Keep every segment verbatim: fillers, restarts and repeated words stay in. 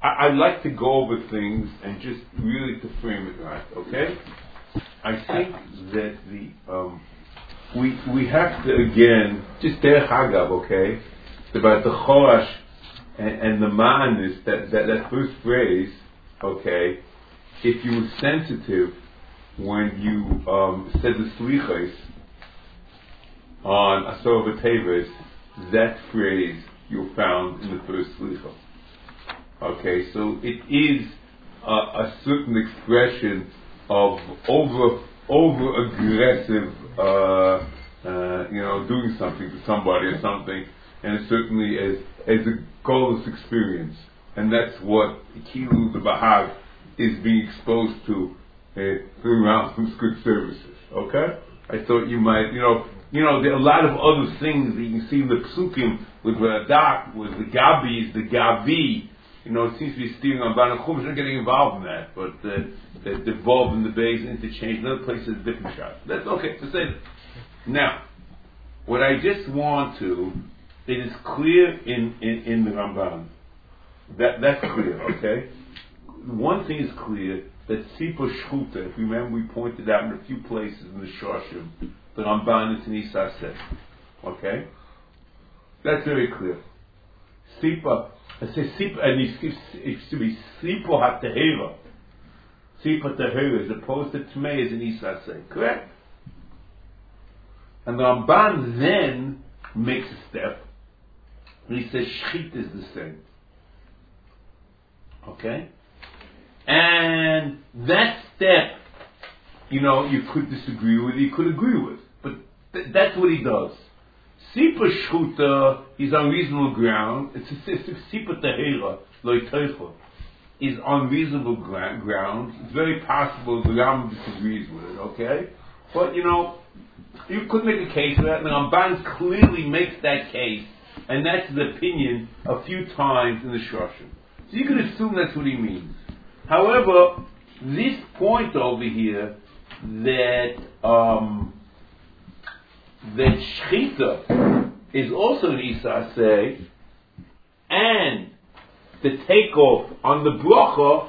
I, I'd like to go over things and just really to frame it right, okay? I think that the um, we we have to again just derech hagav, okay? It's about the chorash and, and the ma'anis, that, that that first phrase, okay? If you were sensitive when you um, said the slichos on Asor V'Teves, that phrase you found in the first slicha. Okay, so it is a, a certain expression of over over aggressive, uh, uh, you know, doing something to somebody or something, and it certainly as as a goalless experience, and that's what Kilu the Bahag is being exposed to uh, through Rambam's good services. Okay, I thought you might, you know, you know, there are a lot of other things that you can see in the Psukim with Radak, with the Gabis, the Gavi. You know, it seems to be stealing on Baruch Chumash, not getting involved in that, but uh, they're involved in the base interchange. In other places, different shots. That's okay to say that. Now, what I just want to, it is clear in, in, in the Ramban. That that's clear, okay? One thing is clear, that Sipa Shchuta, if you remember, we pointed out in a few places in the Shoshim, the Ramban is in Isa said. Okay? That's very clear. Sipa, I say Sipa, and it should be Sipa HaTehera. Sipa Tehera, as opposed to Tmei, as in Isa said. Correct? And the Ramban then makes a step, and he says Shchit is the same. Okay? And that step, you know, you could disagree with, you could agree with, but th- that's what he does. Sipa Shchuta is on reasonable ground. It's a Sipa Tehera, Loi Teicha, is on reasonable gra- ground. It's very possible the Rambam disagrees with it, okay? But, you know, you could make a case for that, and the Ramban clearly makes that case, and that's the opinion a few times in the Shoshim. So you can assume that's what he means. However, this point over here that um, that Shechita is also an Isa say, and the takeoff on the bracha,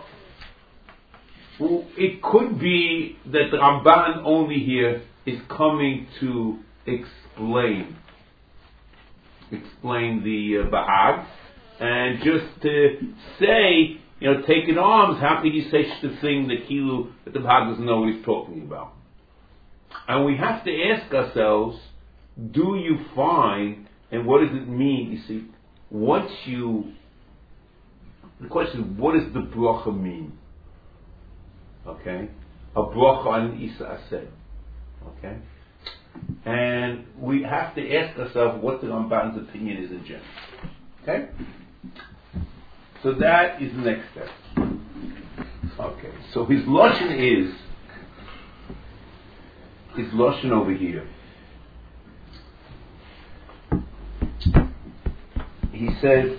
it could be that the Ramban only here is coming to explain explain the uh, Bahag, and just to say, you know, taking arms, how can you say such a thing that Kilu, that the Bahag doesn't know what he's talking about? And we have to ask ourselves, do you find, and what does it mean? You see, once you, the question is, what does the bracha mean? Okay? A bracha on Isa said. Okay? And we have to ask ourselves what the Ramban's opinion is in general. Okay? So that is the next step. Okay, so his Lashon is, his Lashon over here. He says,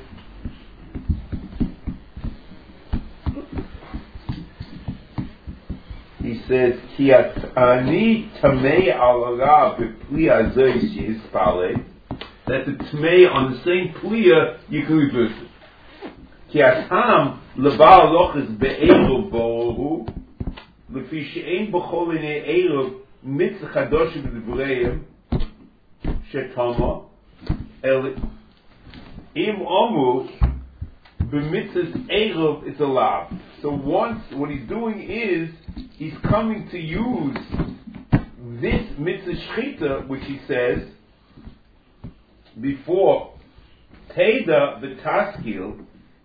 he says, Ki ani tamei al ra b'pli hazeh shehispaleh, that the tamei on the same pliya you can reverse it. Ki atam lebal lochis be'eruv bo'ohu, lefi she'ein b'chol inei eruv mitzvah chadosh b'divreim shetama el im omu b'mitzvah eruv it's allowed. So once what he's doing is he's coming to use this mitzvah shchita, which he says before Teda the Taskil.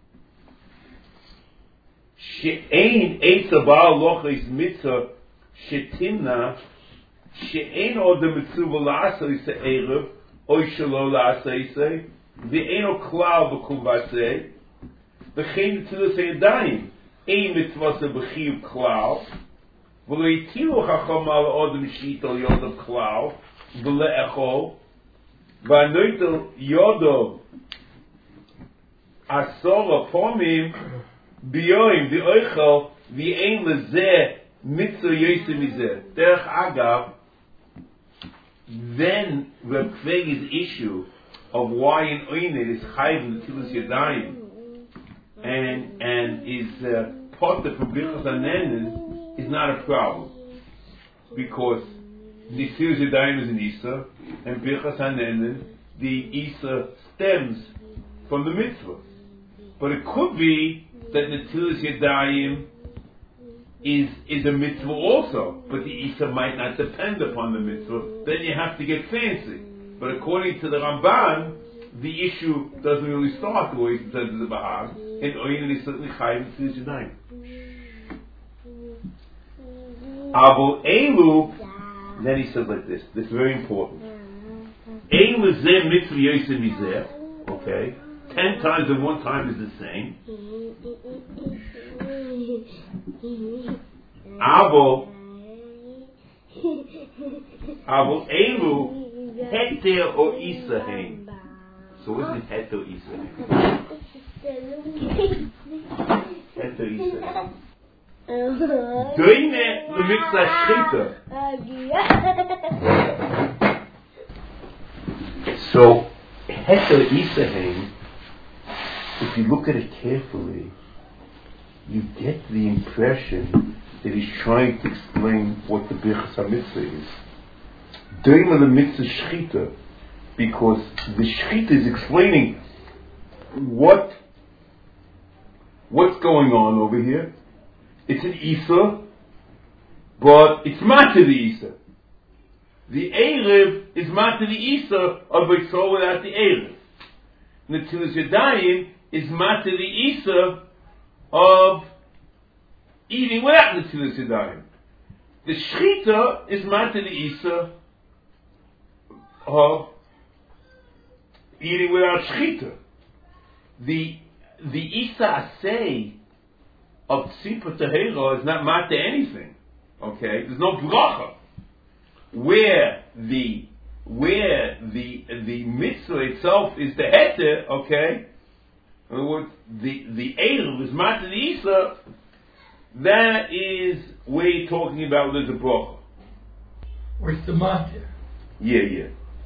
She'ein eitza ba'al lochis mitzvah shetimna she'ein od the mitzvah la'aseh se'erev oy shelo la'aseh se ve'ein klal b'kum v'aseh v'chein mitzvah se'yadayim ein mitzvah se'b'chiv klal v'lo yitilu chacham al odem shit al yodam klal v'le'echol v'anoitel yodam asora pomim B'yoim, b'oichel, v'yein lezeh, mitzvah yosem mizeh. Derech agav, then Reb Kvege's issue of why an oined is chayiv in the Tilas Yadayim, and and is uh, potter from Birchas Hanenes is not a problem. Because Nisir Yadayim is an Isa, and Birchas Hanenes, the Isa stems from the mitzvah. But it could be that Netilas Yadayim is is a mitzvah also, but the Isa might not depend upon the mitzvah. Then you have to get fancy. But according to the Ramban, the issue doesn't really start the way it says in the Bahag. And Oyin is certainly Chayim Netilas Yadayim. Avo Elu, then he says like this. This is very important. Elu Zeh Mitzvah Yosem Mizeh. Okay. Ten times and one time is the same. Avo Avo Elu Heter or Isaheim. So what is Heter or Isaheim? Heter Isaheim. Doine Lemitzah Shchita. So Heter Isaheim, if you look at it carefully, you get the impression that he's trying to explain what the Birchas HaMitzvah is. Doima the Mitzvah Shchita, because the Shchita is explaining what what's going on over here. It's an Isa, but it's Mata the Isa. The Erev is Mata the Isa of Beisol without the Erev. Netilas Yadayim is Mata the Isa of eating without Netilas Yadayim. The Shchita is Mata the Isa of eating without Shchita. The the Isa Asay of Tzipah Tehera is not Mata anything. Okay? There's no bracha. Where the where the the mitzvah itself is the heter, okay? In other words, the the Erev is Mata the Isa. That is where you're talking about there's a bracha. Where's the Mata? Yeah, yeah.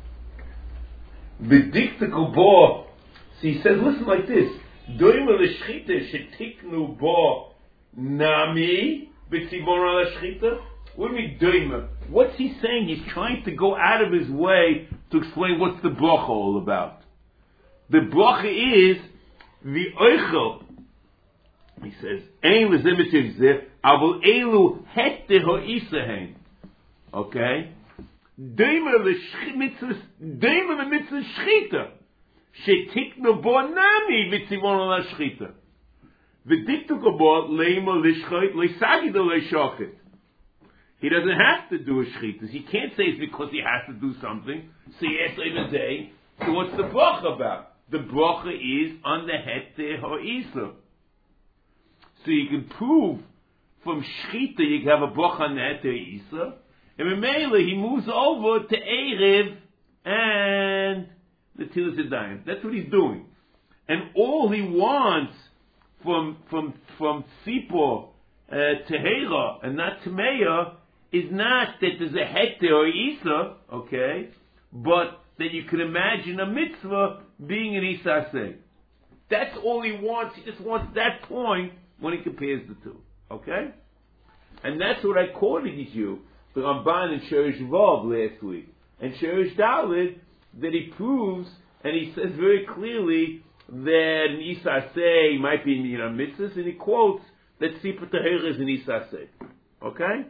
B'diktikal bo. So he says, listen like this. Doim l'shchita shetiknu bo nami b'tzibon al shchita. What do you mean doim? What's he saying? He's trying to go out of his way to explain what's the bracha all about. The bracha is the oichel. He says, "Ein l'zemitiv zeh, avol elu hette ho'isahen." Okay, doimer l'shchita, doimer l'mitzvah shchita, shetiknu bo nami v'tzivon al shchita. V'diktuk bo leima l'shchit l'sagid l'shochet. He doesn't have to do a shchitas. He can't say it's because he has to do something. So yes, every day. So what's the bracha about? The bracha is on the hete ha'isa. So you can prove from shchita you can have a bracha on the hete ha'isa. And Memela, he moves over to Erev and the Netilas Yadayim. That's what he's doing. And all he wants from from from Tzipor uh, Tehera and not Tameya is not that there's a hete or isa, okay, but that you can imagine a mitzvah being an isa say. That's all he wants. He just wants that point when he compares the two, okay? And that's what I quoted you, the Ramban and Sherish Vav last week. And Sherish Dalit, that he proves, and he says very clearly that an isa say might be in you know, mitzvahs, and he quotes that Tzipah Tehera is an isa say, okay?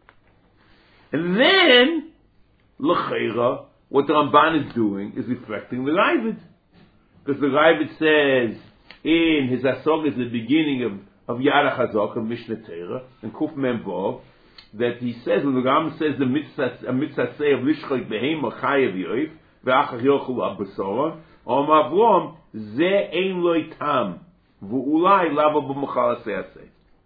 And then, l'cheira, what the Ramban is doing is reflecting the Ravid. Because the Ravid says, in his Asog is the beginning of, of Yad HaChazok, of Mishnah Torah, and Kuf Mem Vov, that he says, when the Rambam says the mitzvah, a mitzvah say of Lishchak Behem, or Chayav Yoif, ve'achach yochul abasora, or Mavrom, ze ein loy tam, v'ulai lava b'machal aseh.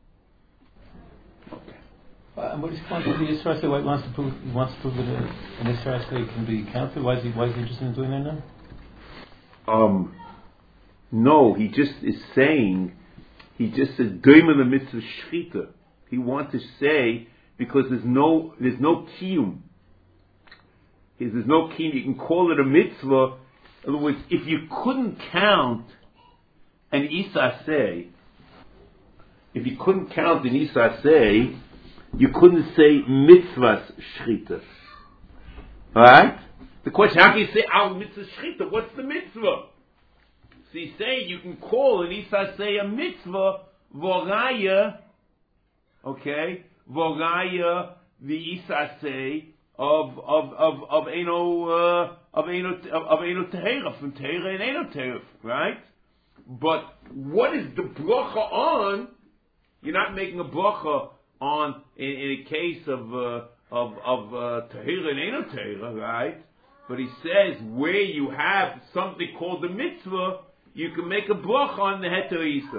Uh, what is point of the Israel say? Why he wants to prove? He wants to prove that an Israel say can be counted. Why is he? Why is he interested in doing that now? Um, no, he just is saying. He just says doima the mitzvah shchita. He wants to say because there's no there's no kiyum. There's no kiyum. You can call it a mitzvah. In other words, if you couldn't count an isa say, if you couldn't count in Isasei, you couldn't say mitzvahs shchita. Alright? The question, how can you say al mitzvah shchita? What's the mitzvah? So he's saying you can call an Isasei a mitzvah, voraya, okay, voraya the Isasei of of of of Eino uh, of Eino of Eino Tehera, from Tehera and Eino Tehera, right? But what is the bracha on? You're not making a bracha on in, in a case of uh, of of uh, Tehera and Eino Tehera, right? But he says where you have something called the mitzvah, you can make a bracha on the Heter Isa.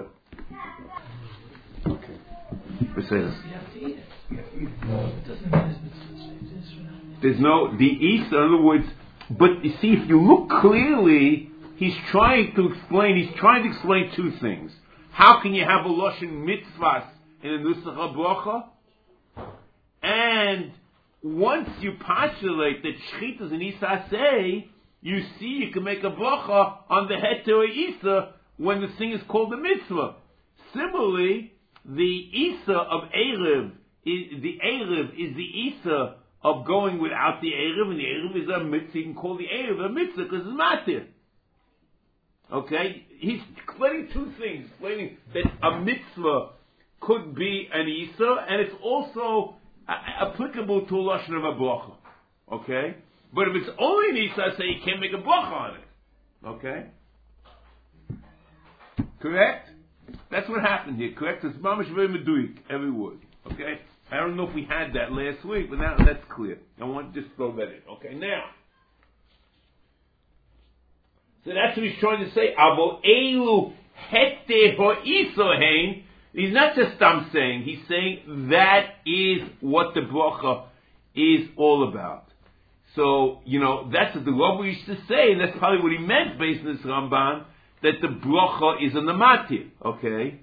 Okay. You have to eat it. You have to eat it. No, it doesn't mean it's mitzvah. There's no the Isa. In other words, but you see, if you look clearly, he's trying to explain. He's trying to explain two things. How can you have a lashon mitzvahs in a nusach bracha? And once you postulate that shchitas and Isasei, you see you can make a bracha on the Heter Isa when the thing is called a mitzvah. Similarly, the Isa of Erev, is, the Erev is the Isa of going without the Erev, and the Erev is a mitzvah. You can call the Erev a mitzvah because it's matir. Okay? He's explaining two things. Explaining that a mitzvah could be an Isa, and it's also uh, applicable to a lashon of a bracha. Okay? But if it's only an Isa, say you can't make a bracha on it. Okay? Correct? That's what happened here. Correct? It's mamash very meduik, every word. Okay? I don't know if we had that last week, but now that's clear. I want to just throw that in. Okay, now. So that's what he's trying to say. Avo elu hete ho'isohein. He's not just I'm saying. He's saying that is what the bracha is all about. So, you know, that's what the Rabbi used to say, and that's probably what he meant based on this Ramban, that the bracha is on the matir. Okay?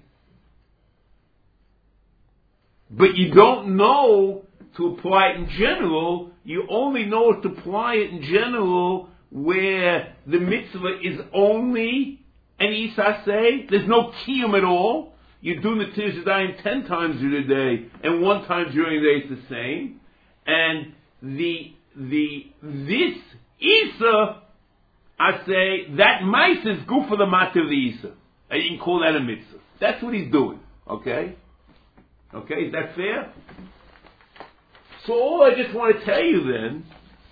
But you don't know to apply it in general. You only know to apply it in general where the mitzvah is only an Isasei. There's no kiyum at all. You're doing the Tirzadayim ten times during the day, and one time during the day it's the same. And the the this Isa, I say, that mice is good for the matter of the Isa. And you can call that a mitzvah. That's what he's doing. Okay? Okay, is that fair? So all I just want to tell you then,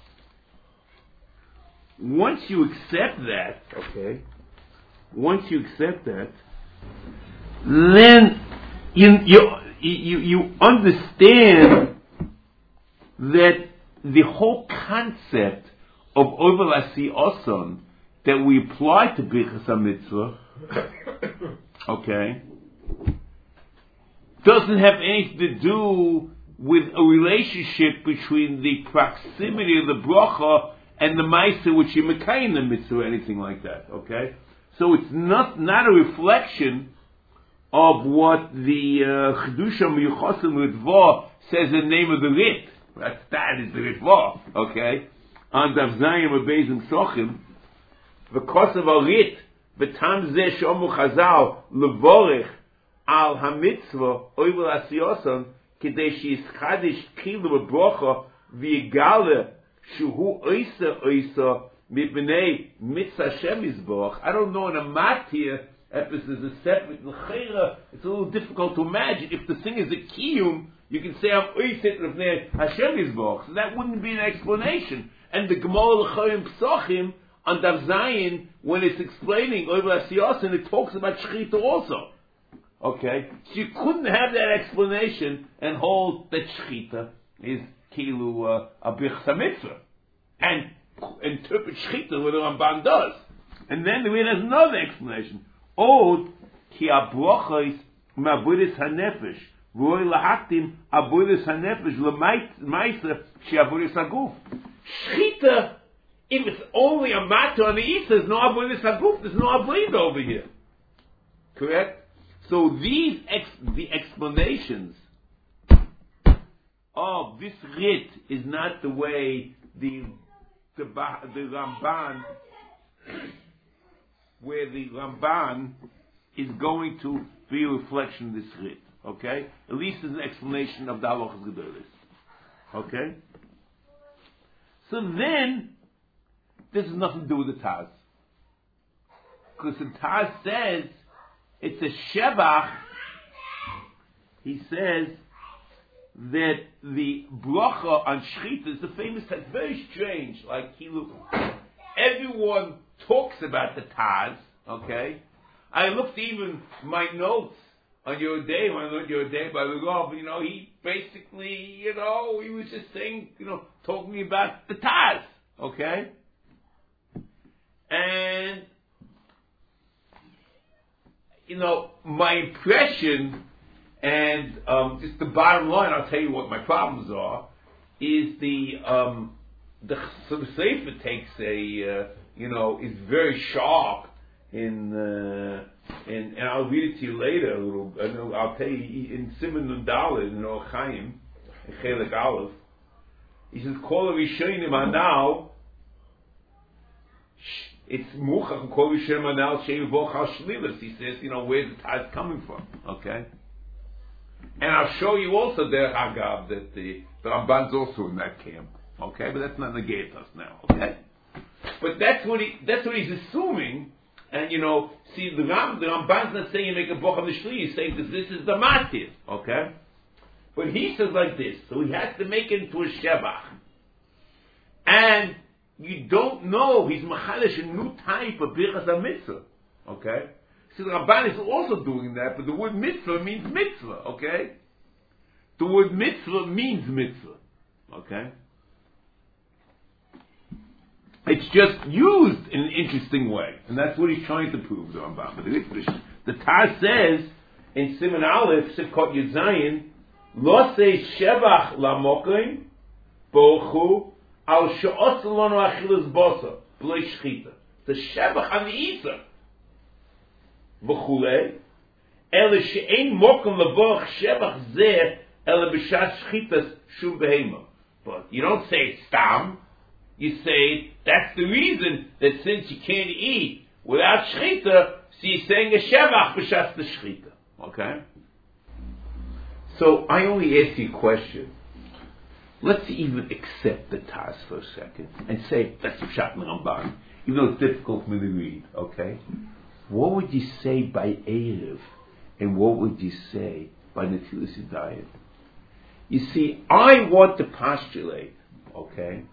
once you accept that, okay, once you accept that, then you you you, you understand that the whole concept of Ovelasi Oson that we apply to Birchas HaMitzvah, okay, doesn't have anything to do with a relationship between the proximity of the bracha and the ma'aser which you mekayim in the mitzvah or anything like that. Okay, so it's not not a reflection of what the Chedusha Miyuchosim Ritva says in the name of the Rit. That's that is the Ritva. Okay, on Dav Zayim Abezim Sochim, the Kosav Arit, V'tam Zeh Shomu Chazal Levorich Al HaMitzvah Oivel Asiyosan Kidei Sheyischadish Kilu B'Brocha V'Yigale Shuhu Oisa Oisa Mipnei Mitzvah Hashem Yisborach. I don't know in a matir if this is a separate l'chera. It's a little difficult to imagine. If the thing is a kiyum, you can say I'm Oiset L'Bnei Hashem Yisborach. So that wouldn't be an explanation. And the Gemara L'Chayim Psochim on Dav Zayin, when it's explaining Oivel Asiyosan, it talks about Shechita also. Okay, so you couldn't have that explanation and hold that Shechita is Kilu uh, a Birchas HaMitzvah and interpret Shechita what the Ramban does. And then we have another explanation. Od ki abrochos ma'abudas hanefesh v'oi lahaktim abudas hanefesh l'ma'aser she'abudas haguf. Shechita, if it's only a matter on the Isa, there's no abudas haguf. There's no abudah over here. Correct? So these ex- the explanations of this Rit is not the way the the, the Ramban, where the Ramban is going to be a reflection of this Rit. Okay? At least as an explanation of the halachas gedolos. Okay? So then, this has nothing to do with the Taz. Because the Taz says, it's a shevach. He says that the bracha on shechita is the famous Taz. Very strange. Like, he look, everyone talks about the Taz, okay? I looked even my notes on your day, when I learned your day by the Rav, you know, he basically, you know, he was just saying, you know, talking about the Taz, okay? And, you know, my impression, and um, just the bottom line, I'll tell you what my problems are, is the, um, the Chassidus Sefer takes a, uh, you know, is very sharp in, uh, in, and I'll read it to you later a little, I know, I'll tell you, in Siman Nun Daled, in Or Chaim, in Chelik Aleph, he says, Kol Rishonim Anal, it's Muchach, Kol Rishonim Anal, Shei Voch Al Shlilas, he says, you know, where's the Taz coming from, okay? And I'll show you also, Der Hagav, that the, the Ramban's also in that camp, okay? But that's not negate us now, okay? But that's what he, that's what he's assuming. And you know, see, the Ram, the Ramban's not saying you make a boch of the shli. He's saying that this is the matir, okay? But he says like this, so he has to make it into a shevach. And you don't know he's machalish a new type of birchas mitzvah, okay? See, the Ramban is also doing that, but the word mitzvah means mitzvah, okay? The word mitzvah means mitzvah, okay? It's just used in an interesting way, and that's what he's trying to prove, the Rambam. But the Taz says in Siman Aleph, Sivkot Yud Zayin, Lo se shevach lamokim bochu al she'os lanu achilas bosa b'lei shchita. The shevach on the Isa v'chulei ele she'ein mokum levoch shevach zeh ele b'shas shchitas shum behema. But you don't say it's stam. You say that's the reason that since you can't eat without shechita, so you're saying a shevach b'shas the shechita. Okay? So I only ask you a question. Let's even accept the Taz for a second and say that's the Pshat in the Ramban, even though it's difficult for me to read. Okay? What would you say by Erev, and what would you say by Netilas Yadayim? You see, I want to postulate. Okay?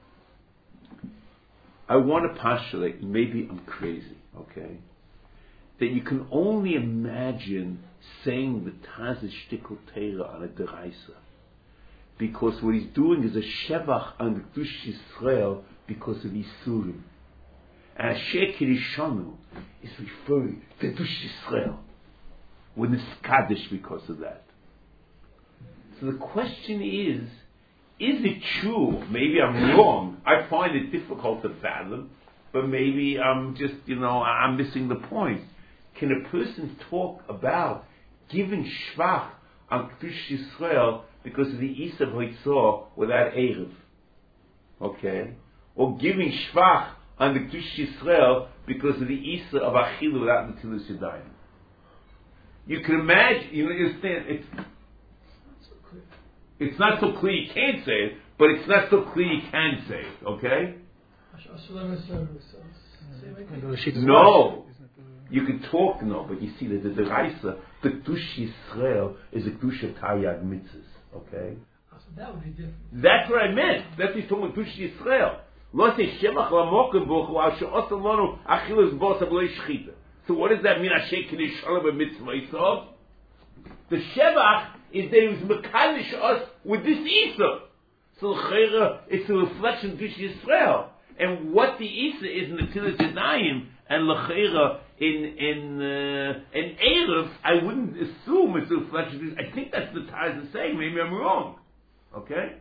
I want to postulate, maybe I'm crazy, okay, that you can only imagine saying the Taz is shtikul Teira on a deraisa, because what he's doing is a shevach on the Kedush Yisrael because of Yisurim. And Asher Kirishanu is referring to Kedush Yisrael. We're niskadish because of that. So the question is, is it true? Maybe I'm wrong. I find it difficult to fathom, but maybe I'm just, you know, I'm missing the point. Can a person talk about giving shvach on Kedush Yisrael because of the Isa Hoitzor without Erev? Okay? Or giving shvach on the Kedush Yisrael because of the Isa of Achilu without Netilas Yadayim? You can imagine, you understand, it's It's not so clear you can't say it, but it's not so clear you can say it, okay? No. You can talk, no, but you see that the Deraisa, the Kedush Yisrael, is a Kedush Tayad Mitzvahs, okay? That would be different. That's what I meant. That's what he's talking about Kedush Yisrael. Lo se shevach lamokim bochu al she'osa lanu achilas bosa b'lei shchita. So what does that mean? Asher k'nish shalom b'mitzvah yisov? The shevach is that he was mekadosh us with this Isa. So l'chera, it's a reflection of Kedush Yisrael. And what the Isa is in the Netilas Yadayim, and l'chera in in uh, in Erev, I wouldn't assume it's a reflection of Kedush. I think that's the Taz is saying. Maybe I'm wrong. Okay?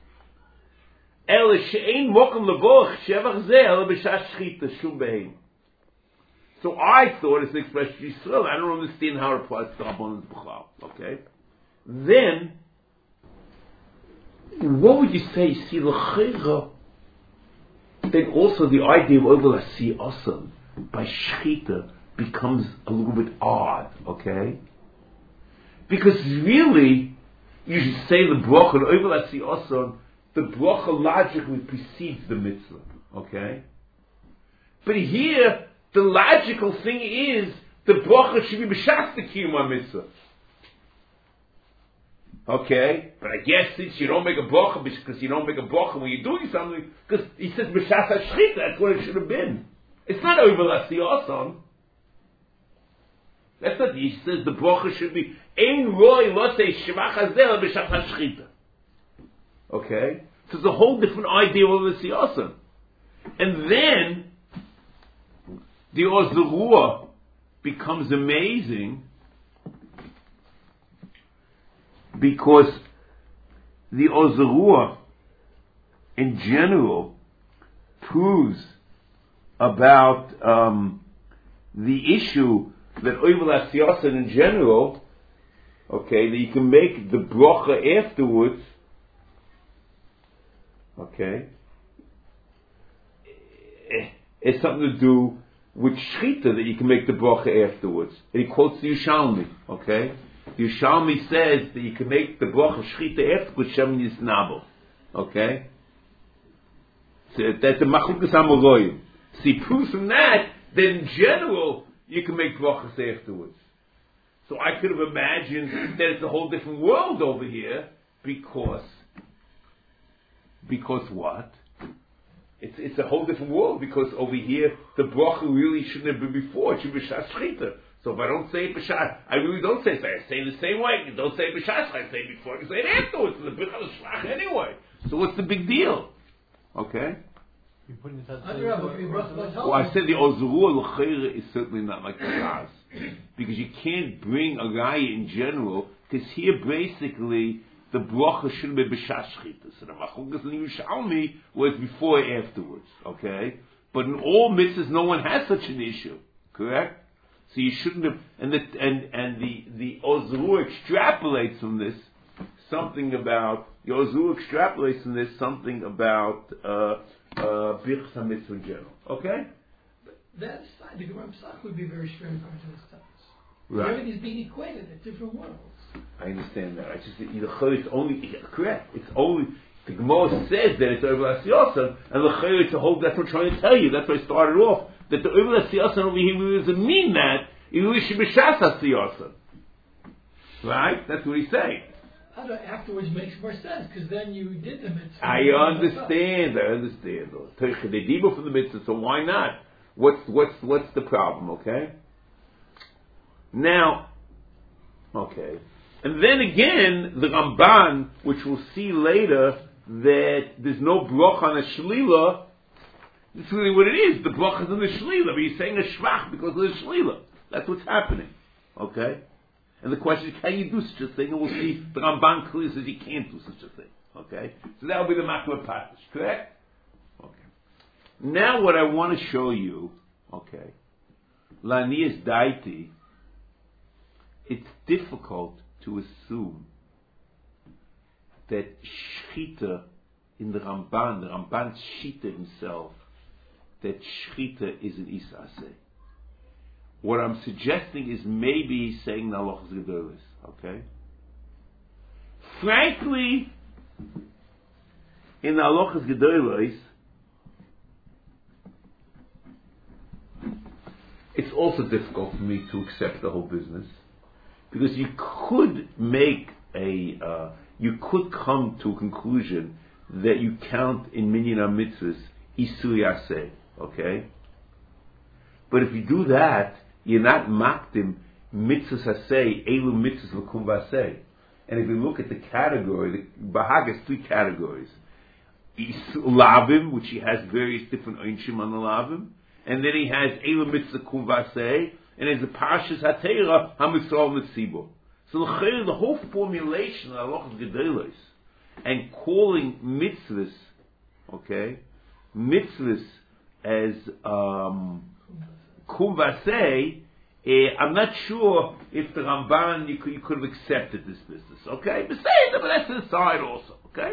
El she'ein mokum levoch shevach zeh el b'shas shchita shum behem. So I thought it's an expression of Yisrael. I don't understand how it applies to Rabbanan B'chlal. Okay? Then, what would you say? See, l'chera. Then also the idea of Ovel Asi Asam by Shechita becomes a little bit odd. Okay? Because really, you should say the bracha, the oivel asiyoson, the bracha logically precedes the mitzvah. Okay? But here, the logical thing is, the bracha should be b'shas the kiyum mitzvah. Okay? But I guess since you don't make a bracha, because you don't make a bracha when you're doing something, because he says b'shas hashchita, that's what it should have been. It's not oivel asiyoson. That's not, he says the bracha should be ein roi lotei shemach hazel b'shas hashchita. Okay? So it's a whole different idea of the siyasan. And then the Ozerua becomes amazing because the Ozerua in general proves about um, the issue that Oivel HaSiyasan in general, okay, that you can make the bracha afterwards. Okay, it's something to do with shchita, that you can make the bracha afterwards. And he quotes the Yerushalmi. Okay, the Yerushalmi says that you can make the bracha shchita afterwards. Shem Yisnabel. Okay, so that's the Machlukas HaMoroyim. So he proves from that that in general you can make brachas afterwards. So I could have imagined that it's a whole different world over here because. Because what? It's it's a whole different world, because over here the bracha really shouldn't have been before, it should be b'shas shchita. So if I don't say it b'shas, I really don't say it. I say it the same way. You don't say it b'shas, I say it before, I say it afterwards. It's a bit of a shlach anyway. So what's the big deal? Okay? You're putting it Well, I said the Ozerua l'chayra is certainly not like the Raz. Because you can't bring a raya in general, because here basically the bracha shouldn't be b'shas shchita. So the Machlukas in Yerushalmi was before or afterwards. Okay? But in all mitzvahs, no one has such an issue. Correct? So you shouldn't have, and the, and, and the, the Ozerua extrapolates from this something about, the Ozerua extrapolates from this something about, uh, uh, Birchas HaMitzvah in general. Okay? But that aside, the Gemara Pesach would be very strange according to this stuff. Right. Everything's being equated at different worlds. I understand that. I just, the Chayr is only, correct, it's only, the Gemara says that it's Oivel HaSiyasan, and the Chayr is a whole, that's what I'm trying to tell you, that's why I started off, that the Oivel HaSiyasan over here really doesn't mean that, it really should be B'shas HaSiyasan. Right? That's what he's saying. Afterwards makes more sense, because then you did the mitzvah. I understand, I understand. They debo from the mitzvah, so why not? What's, what's, what's the problem, okay? Now, okay. And then again, the Ramban, which we'll see later, that there's no bracha on a shlila, that's really what it is. The bracha is in the shlila, but he's saying a shvach because of the shlila. That's what's happening. Okay? And the question is, can you do such a thing? And we'll see the Ramban clearly says you can't do such a thing. Okay? So that'll be the Makla Patish, correct? Okay. Now what I want to show you, okay, Lanias Daiti, it's difficult to assume that Shchita in the Ramban, the Ramban Shita himself, that Shchita is an Isaseh. What I'm suggesting is maybe he's saying Nalochas Gedolos, okay? Frankly, in Nalochas Gedolos, it's also difficult for me to accept the whole business. Because you could make a, uh, you could come to a conclusion that you count in Minyan HaMitzvahs Isur Yaseh, okay? But if you do that, you're not makdim mitzvahs haseh, elu mitzvahs l'kum v'aseh. And if you look at the category, the Bahag has three categories. Lavim, which he has various different einshim on the lavim, and then he has elu mitzvahs l'kum v'aseh, and there's a Parshas HaTeirah, HaMisrael Mitzibor. So the, the whole formulation of Halachas Gedolos and calling mitzvahs, okay, mitzvahs as um, Kum Vasei, eh, I'm not sure if the Ramban, you could, you could have accepted this business, okay? But say it, but that's to the side also, okay?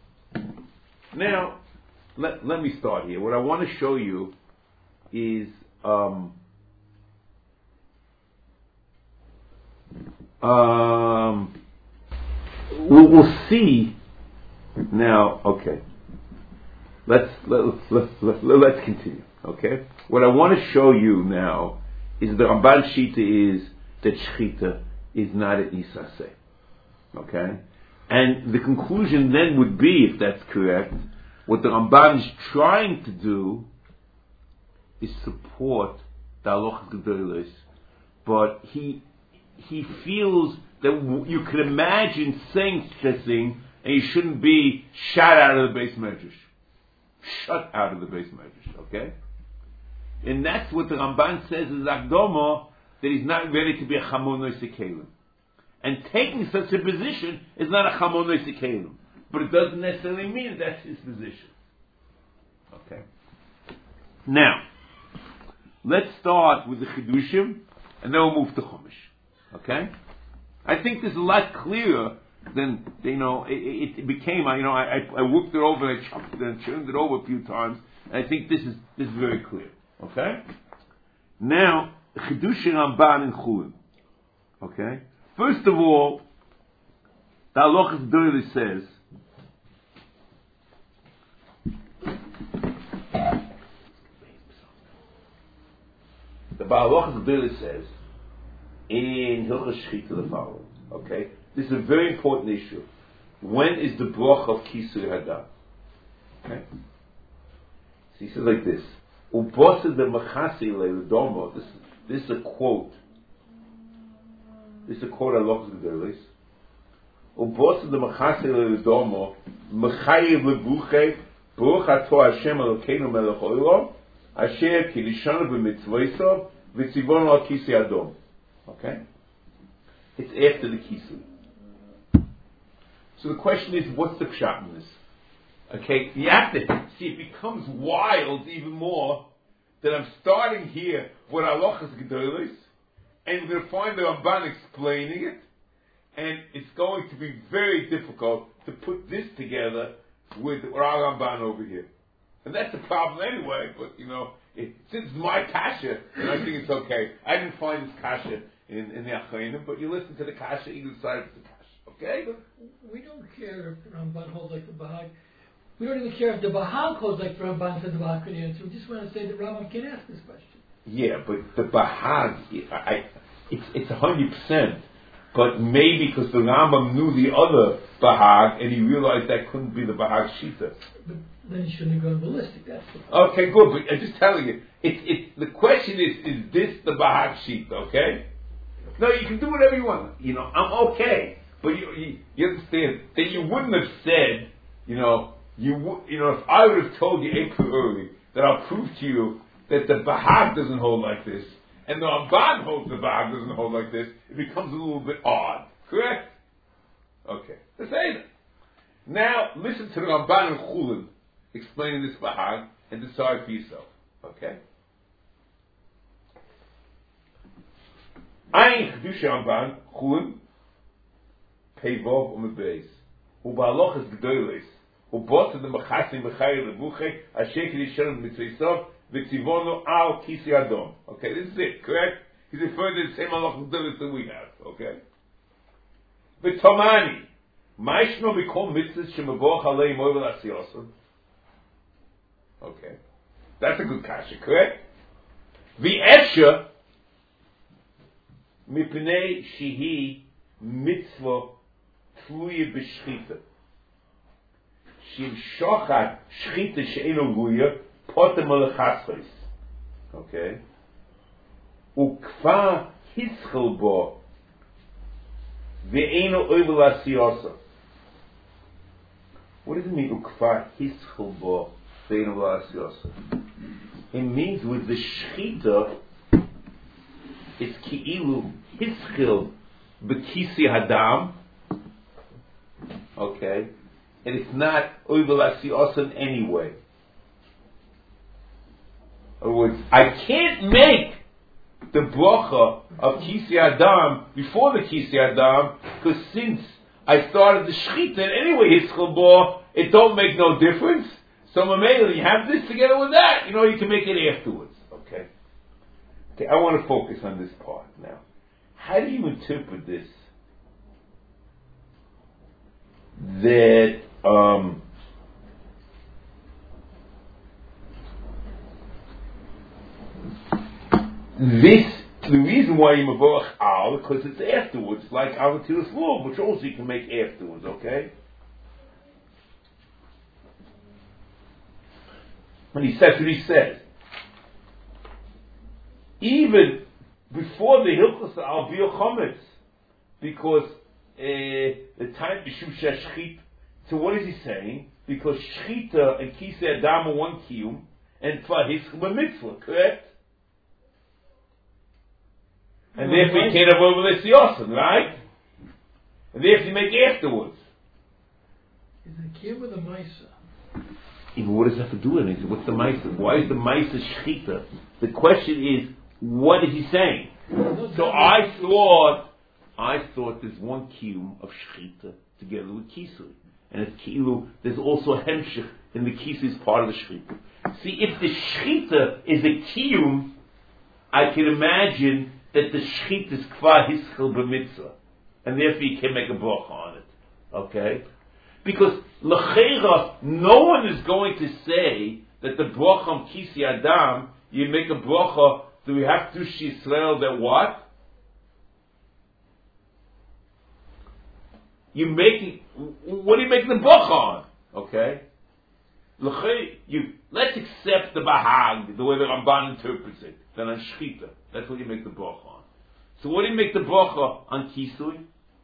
Now, let, let me start here. What I want to show you is um, uh, um, we'll, we'll see now. Okay, let's let, let, let, let's continue. Okay, what I want to show you now is the Ramban Shita is that Shechita is not an Isaseh. Okay, and the conclusion then would be, if that's correct, what the Ramban is trying to do is support the Halachas Gedolos, but he he feels that w- you could imagine saying such a thing, and you shouldn't be shot out of the Beis Medrash, shut out of the Beis Medrash. Okay, and that's what the Ramban says is Akdoma, that he's not ready to be a Chamonos Kelim, and taking such a position is not a Chamonos Kelim, but it doesn't necessarily mean that's his position. Okay, now let's start with the Chidushim, and then we'll move to Chumash. Okay? I think this is a lot clearer than, you know, it, it, it became, you know, I, I, I whooped it over and I chopped it and churned it over a few times, and I think this is this is very clear. Okay? Now, Chidushim Ramban and Chulin. Okay? First of all, the Halachas Gedolos says, the Halachas Gedolos says in Hilchos Shechita the following. Okay, this is a very important issue. When is the bracha of Kisui Hadam? Okay, so he says like this: Ubosa de Machasi le'Ledomo. This this is a quote. This is a quote of Halachas Gedolos. Ubosa de Machasi le'Ledomo Mechayev leBuche Baruch Atah Hashem Elokeinu Melech Olam Asher Kilishanu b'mitzvosov v'tzivonu al Kisui Adom. Okay? It's after the Kisui. So the question is, what's the pshat in this? Okay, you have to see, it becomes wild even more that I'm starting here with Halachas Gedolos, and we're going to find the Ramban explaining it, and it's going to be very difficult to put this together with our Ramban over here. And that's a problem anyway, but you know, it, since it's my kasha, and I think it's okay. I didn't find this kasha in, in the Achronim, but you listen to the kasha, you decide it's the kasha. Okay? But we don't care if the Ramban holds like the Bahag. We don't even care if the Bahag holds like the Ramban said the Bahag could answer. We just want to say that Ramban can ask this question. Yeah, but the Bahag, I, I, it's it's a hundred percent. But maybe because the Rambam knew the other Bahag, and he realized that couldn't be the Bahag Shita. But then he shouldn't have gone ballistic. That's the Okay, good. But I'm just telling you, it, it, the question is: is this the Bahag Shita? Okay? No, you can do whatever you want. You know, I'm okay. But you, you, you understand that you wouldn't have said, you know, you would, you know, if I would have told you April early that I'll prove to you that the Bahag doesn't hold like this, and the Ramban holds the Bahag doesn't hold like this, it becomes a little bit odd. Correct? Okay. Let's say that. Now, listen to the Ramban and Chulin explaining this Bahag and decide for yourself. Okay? Ein Chidush Ramban, Chulin, Pevov um the base. Ubalochas Gedolos. Ubot the Machasi Mechayel Lebuche, Asher Kilishon Mitzvosov, V'tzivono Al Kisui Adom. Okay, this is it, correct? He's referring to the same Halachas Gedolos that we have. Okay? V'tomani, Maishno B'kol Mitzvos Shemavoch Alei Movel Asiyosov. Okay, that's a good kasha, correct? V'esha Mipnei Shehi Mitzvah Tluye B'Shchita. Shim Shochat Shchita She'eno Guya Potem Alechaschos. Okay. Ukfa Hischel Bo Ve'eno Oivel Asiyosa. What does it mean, Ukfa Hischel Bo Ve'eno Oivel Asiyosa? It means with the Shchita, it's Ki'ilu Hischel B'Kisui Hadam. Okay. And it's not Oivel Asiyosa in any way. In other words, I can't make the bracha of Kisui Adam before the Kisui Adam, because since I started the Shechita, and anyway, Hischel Bo, it don't make no difference. So Mamela, you have this together with that, you know, you can make it afterwards. Okay? Okay, I want to focus on this part now. How do you interpret this? that um, this, the reason why you mavorach al, because it's afterwards, like al tilas law, which also you can make afterwards, okay? When he says what he says, even before the hilchos al biur chometz, because uh, the time b'shum shechit. So what is he saying? Because shchita and kisei adam are one kiyum, and tvahisk b'mitzvah, correct? And Well, therefore you can't have over the siyosin, right? And therefore you make afterwards. Is the kiyum with a ma'isa? Even what does that have to do with anything? What's the ma'isa? Why is the ma'isa shchita? The question is, what is he saying? So I thought, I thought there's one kiyum of shchita together with kisui. And it's kilu, there's also a hemshich in the kisui part of the shchita. See, if the shchita is a kiyum, I can imagine that the shchita is kvar hischel b'mitzvah. And therefore you can make a bracha on it. Okay? Because l'cheira, no one is going to say that the bracha on kisi adam, you make a bracha, do we have to Yisrael that what? You make, what do you make the bracha on? Okay? You, let's accept the Bahag, the way the Ramban interprets it, then on Shchita. That's what you make the bracha on. So what do you make the bracha on Kisui?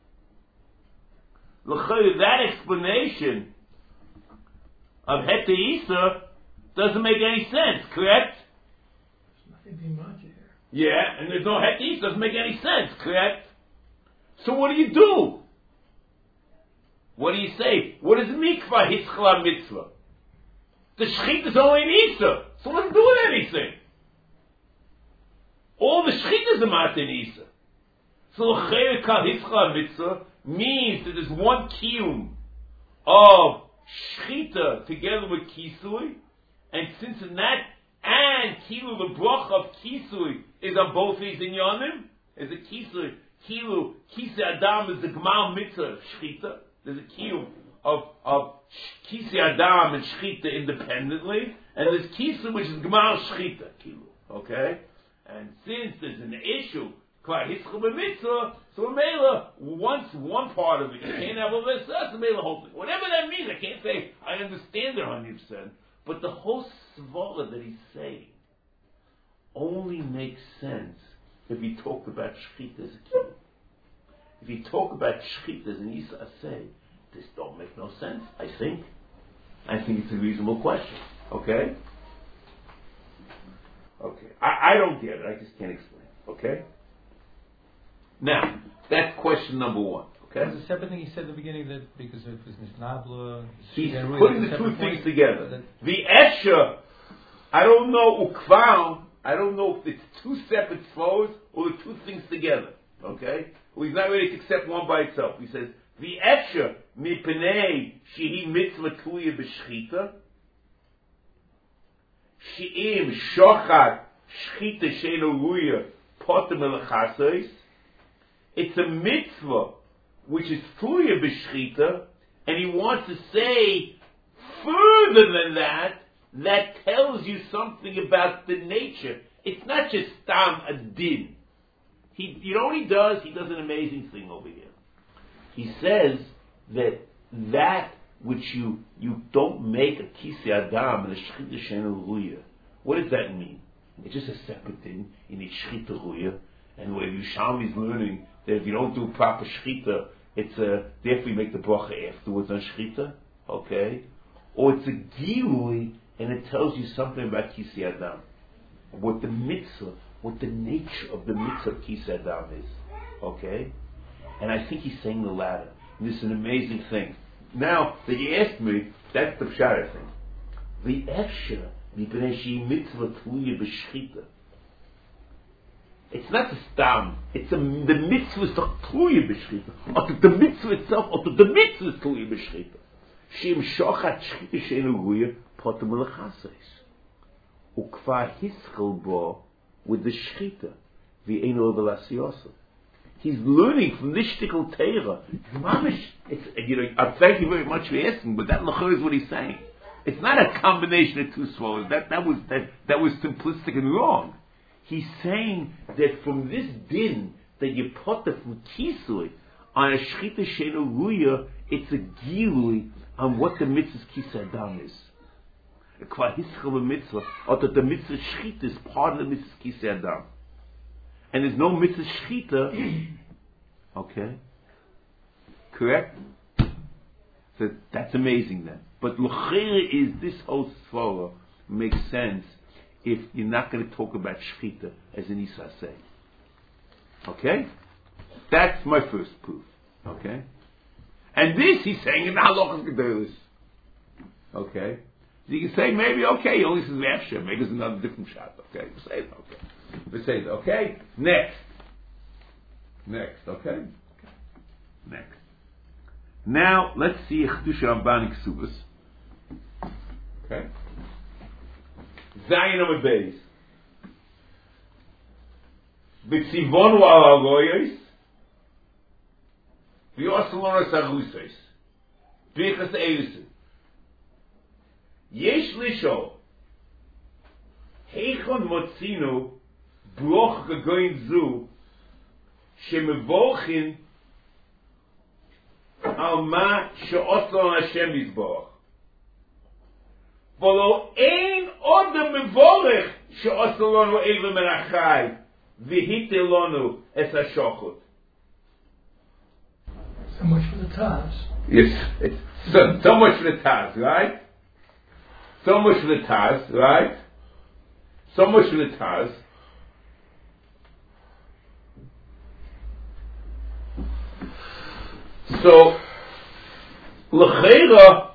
That explanation of Hete Isa doesn't make any sense, correct? There's nothing much here. Yeah, and there's no Hete Isa, doesn't make any sense, correct? So what do you do? What do you say? What is mikvah hischla mitzvah? The shchit is only an Isa, so let's do it anything. All the shchit is a mat in Isa. So l'cheir kal hischla mitzvah means that there's one kiyum of shchita together with kisui, and since in that and kilu, the bracha of kisui is on both these inyanim, is a kisui, kilu, kisei adam is the gmal mitzvah of shchita. There's a kiyum of, of kisei adam and shchita independently, and there's kisui which is gmal shchita, kilu, okay? And since there's an issue, kvar hischel b'mitzvah, so Mela, once one part of it, you can't have all this, that's a Mela whole thing. Whatever that means, I can't say I understand it one hundred percent. But the whole svara that he's saying only makes sense if he talked about shchita as a key. If he talked about shchita as an Isa Asay, this don't make no sense, I think. I think it's a reasonable question. Okay? Okay. I, I don't get it, I just can't explain. Okay? Now, that's question number one. Okay? There's a separate thing he said at the beginning that because it was Mishnabla. He's putting the two things together. The Esha, I don't know, Ukvam, I don't know if it's two separate flows or the two things together. Okay? Well, he's not ready to accept one by itself. He says, the Esha, Mipenei, Shehi Mitzvah Tuya B'Shchita, She'im Shochat Shchita Sheino Ruya Potem Elachasais. It's a mitzvah which is Tuya B'Shchita, and he wants to say further than that, that tells you something about the nature. It's not just Stam a din. He, you know what he does? He does an amazing thing over here. He says that that which you you don't make a Kisei Adam and a Shchita Sheino Ruya. What does that mean? It's just a separate thing. You need Shchita Ruya, and where Yushalmi is learning that if you don't do proper Shchita, it's a, therefore you make the bracha afterwards on Shchita, okay? Or it's a Gilui, and it tells you something about Kisei Adam. What the mitzvah, what the nature of the mitzvah of Kisei Adam is, okay? And I think he's saying the latter. And this is an amazing thing. Now, that you asked me, that's the pshat thing. The Efsha, mipnei shehi mitzvah tluya b'shchita. It's not the stam. It's a, the mitzvah is the tluya b'shchita. Or the mitzvah itself, or the mitzvah is tluya b'shchita. Sheim shochat shchita she'enu ruya potem l'chasais. Ukvar hischel bo with the shchita v'einu v'lasiyosa. He's learning from this shtickle Torah. Mamish, it's, you know, I thank you very much for asking, but that lachor is what he's saying. It's not a combination of two swallows. That that was that that was simplistic and wrong. He's saying that from this din that you put the from kisui on a shchita shena ruya, it's a gilui on what the mitzvah's kisa adam is. A kvahischel mitzvah, or that the mitzvah shchita is part of the mitzvah's kisa adam. And there's no mitzvah shchita, okay? Correct? So that's amazing then. But l'chera is this whole svara makes sense if you're not going to talk about shchita as an Isa say. Okay? That's my first proof. Okay? And this he's saying in the halachas gedolos. Okay? So you can say maybe, okay, he only says V'efsher, maybe it's another different shot. Okay? We'll say it, okay. We'll say it, okay? Next. Next, okay? Next. Now, let's see Chedusha Ramban Ksubas. Okay? Zayin Amud Beis. B'tzivonu al aloyos, v'yosalon asarusos, b'chas eilusim. Yesh lisho, heichon motzinu, broch gegoin zu, shemevorchin al ma she'oslon Hashem yizborach. V'lo ein odem mevorech she'oslon ha'evim merachai, v'hitelonu es ha'shochot. So much for the Taz. Yes, it's so, so much for the Taz, right? So much for the Taz, right? So much for the Taz. So, l'cheira,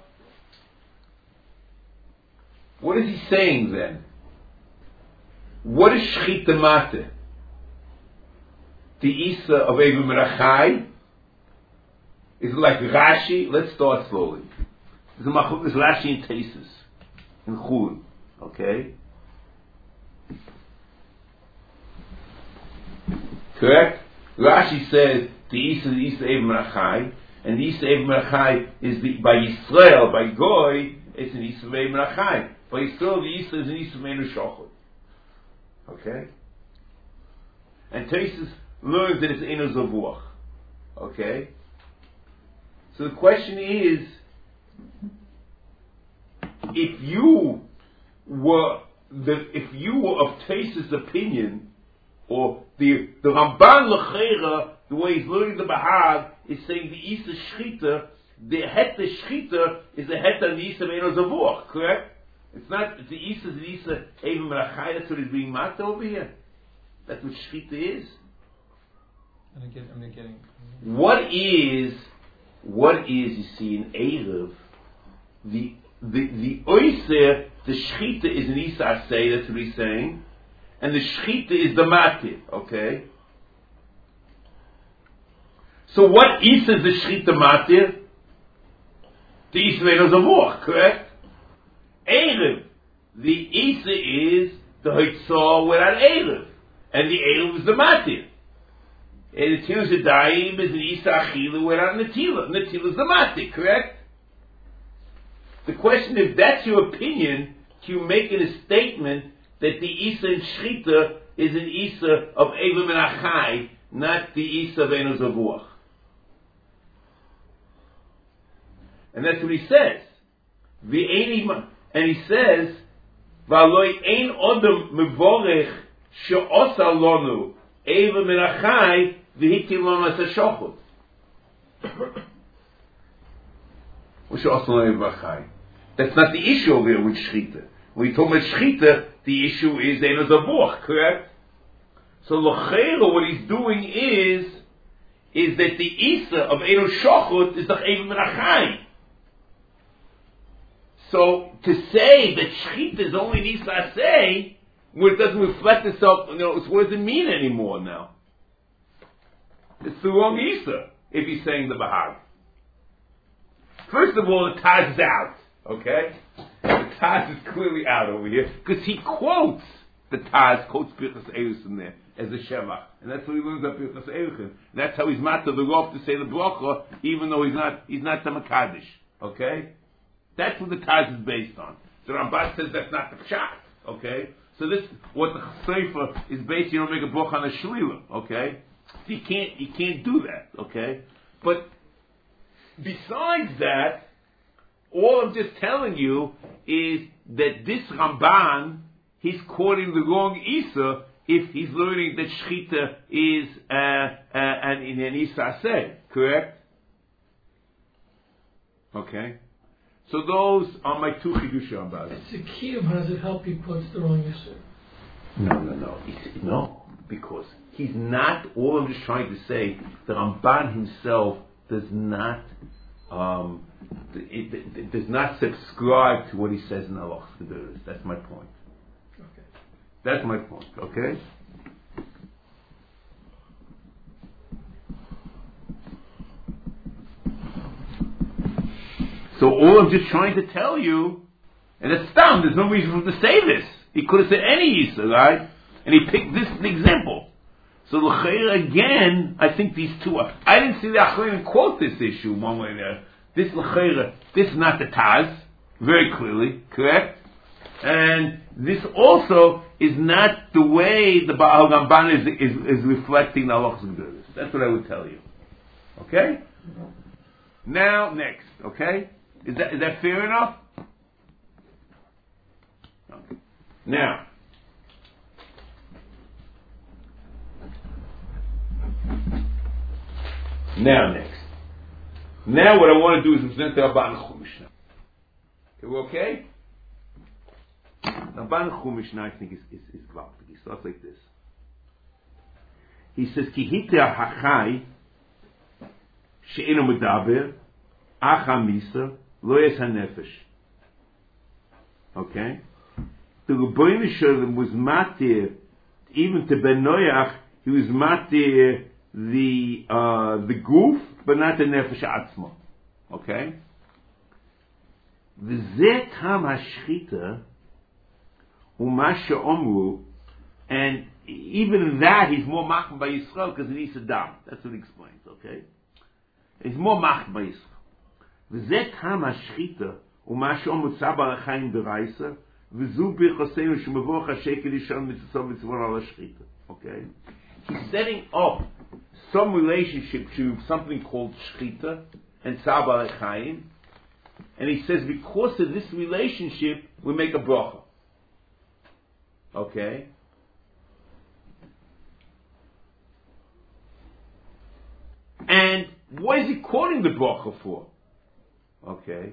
what is he saying then? What is shchita mateh? The Isa of Eivim Merachai? Is it like Rashi? Let's start slowly. This is Rashi and Tesis in Chul, okay? Correct? Rashi says the Isa is the Isa Eivim Merachai, and the Isa Eivim Merachai is the, by Yisrael, by Goy, it's an Isa Eivim Merachai. By Yisrael, the Isa is an Isa Meinu Shochot. Okay? And Tesis learns that it's Eino Zavuach. Okay? So the question is, if you were the, if you were of Tesis' opinion, or the the Ramban L'cheira, the way he's learning the Bahag, is saying the Isa Shchita, the Het Shchita is the Het and the Isa Meino Zavuach, correct? It's not it's the Isa, the Isa Eivim Merachai. That's what is being marked over here. That's what Shchita is. I'm getting, I'm getting. What is, what is, you see, in Erev, the, the, the Oyser, the Shchita is an Isa Asay, that's what he's saying, and the Shchita is the Matir, okay? So what Isa is the Shchita Matir? The Isa Meino Zavuach, correct? Erev, the Isa is the Hoitzah without Erev, and the Erev is the Matir. And the Tilas Yadayim is an Isa Achilu without Natila. Natila is the Matik, correct? The question, if that's your opinion, can you make it a statement that the Isa in Shchita is an Isa of Eivim and Achai, not the Isa of Eino Zavuach? And that's what he says. And he says, V'aloi ein odem mevorech she'osa lonu Eivim and Achai v'hitilon as a shochot. That's not the issue over here with Shchita. When you talk about Shchita, the issue is Eino Zavuach, correct? So L'cheira, what he's doing is, is that the Isa of Eino Shochot is the Eivim and Achai. So to say that Shchita is only an Isa Asay, when it doesn't reflect itself, you know, what does it mean anymore now? It's the wrong Isa, if he's saying the Bahag. First of all, the Taz is out, okay? The Taz is clearly out over here, because he quotes, the Taz quotes Birchas Eilusim in there. as a shevach, and that's what he learns up Birchas Eirchin. That's how he's matter the rof to say the bracha, even though he's not he's not the Makadish. Okay, that's what the Taz is based on. The Ramban says that's not the pshat. Okay, so this what the Sefer is based. You don't make a bracha on a shlila. Okay, so you can't you can't do that. Okay, but besides that, all I'm just telling you is that this Ramban, he's quoting the wrong Isa if he's learning that Shechita is uh, uh, an in an Isa say, correct? Okay. So those are my two chidushim Rambam. It's a key. How does it help you quotes the wrong Yisur? No, no, no. It's, no, because he's not. All I'm just trying to say, the Ramban himself does not. Um, it, it, it does not subscribe to what he says in Halachas Gedolos. That's my point. Okay. That's my point. Okay. So all I'm just trying to tell you, and it's dumb. There's no reason for him to say this. He could have said any Yisa, right? And he picked this as an example. So l'cheira again, I think these two are. I didn't see the Achronim quote this issue one way or the other. This l'cheira, this is not the Taz, very clearly, correct? And this also is not the way the Baal Ramban is, is, is reflecting the Halachas Gedolos. That's what I would tell you. Okay? Now, next, okay? Is that is that fair enough? Okay. Now, now next. Now what I want to do is present the Rabban Chumash. Okay, we're okay? Rabban Chumash, I think, is is, is Gvaldik. He starts like this. He says, Ki hita hachai she'enu medaber acha misa lo yes hanefesh. Okay? The Rebbeinu Shalom was matir, even to Ben Noach, he was matir the uh, the goof, but not the nefesh atzma. Okay? V'zeh tam hashchita u'ma she'omru, and even that he's more machmir by Yisrael because it needs a dam. That's what he explains. Okay? He's more machmir by Yisrael. V'zeh tam hashchita u'ma she'omru tzabar l'chaim b'raisa. Okay? He's setting up some relationship to something called Shechita and Tzar Chaim, and he says because of this relationship we make a bracha. Okay? And what is he quoting the bracha for? Okay?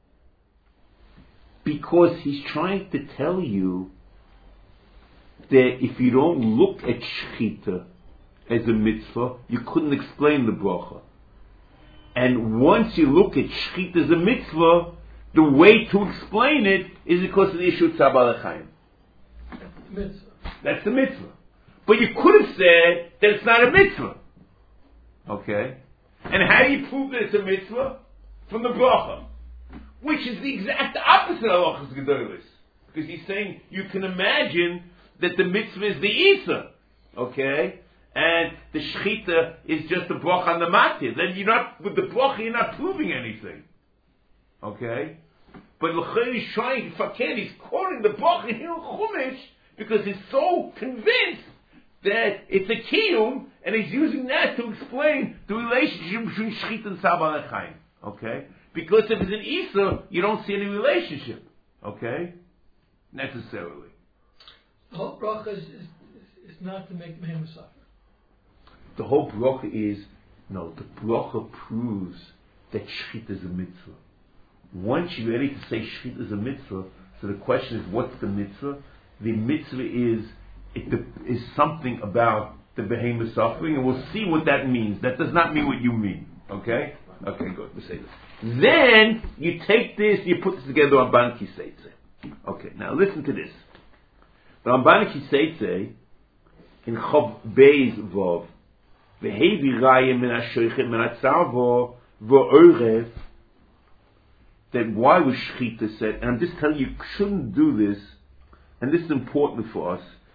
Because he's trying to tell you that if you don't look at Shechita as a mitzvah, you couldn't explain the bracha. And once you look at Shechita as a mitzvah, the way to explain it is because of the issue of Tzar B'Chaim. That's the mitzvah. That's the mitzvah. But you could have said that it's not a mitzvah. Okay? And how do you prove that it's a mitzvah? From the bracha. Which is the exact opposite of Halachas Gedolos. Because he's saying you can imagine that the mitzvah is the Isa. Okay? And the Shechita is just a bracha on the matir. Then you're not, with the bracha you're not proving anything. Okay? But L'chayr is trying, Fakir, he's quoting the bracha in Chumash because he's so convinced that it's a kiyum, and he's using that to explain the relationship between Shechita and Tzar B'Chaim. Okay? Because if it's an Isa, you don't see any relationship. Okay? Necessarily. The whole bracha is, is, is not to make Mehem suffer. The whole bracha is, no, the bracha proves that Shechita is a mitzvah. Once you're ready to say Shechita is a mitzvah, so the question is, what's the mitzvah? The mitzvah is, it is something about the behemoth suffering, and we'll see what that means. That does not mean what you mean. Okay? Okay, good. We'll say this. Then you take this, you put this together on Ramban Kiseitze. Okay, now listen to this. The Ramban Kiseitze in Chav Beis Vov, Vehevi Raya Min HaShoichet Min HaTzarvo V'Orev, that why was Shechita said, and I'm just telling you, you shouldn't do this, and this is important for us.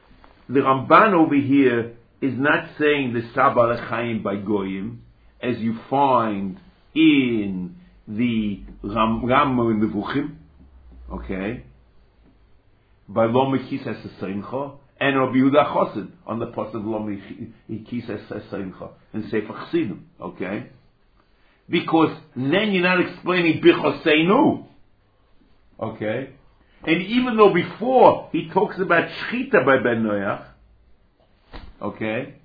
the Ramban over here is not saying the Saba L'chaim by Goyim, as you find in the Ram Ramah in the Nevuchim, okay, by Lo Mechisa Sesimcha, and Rabbi Yehuda Chosid on the post of Lo Mechisa Sesimcha in Sefer Chassidim, okay, because then you're not explaining Bichoseinu, okay, and even though before he talks about Shchita by Ben Noach, okay,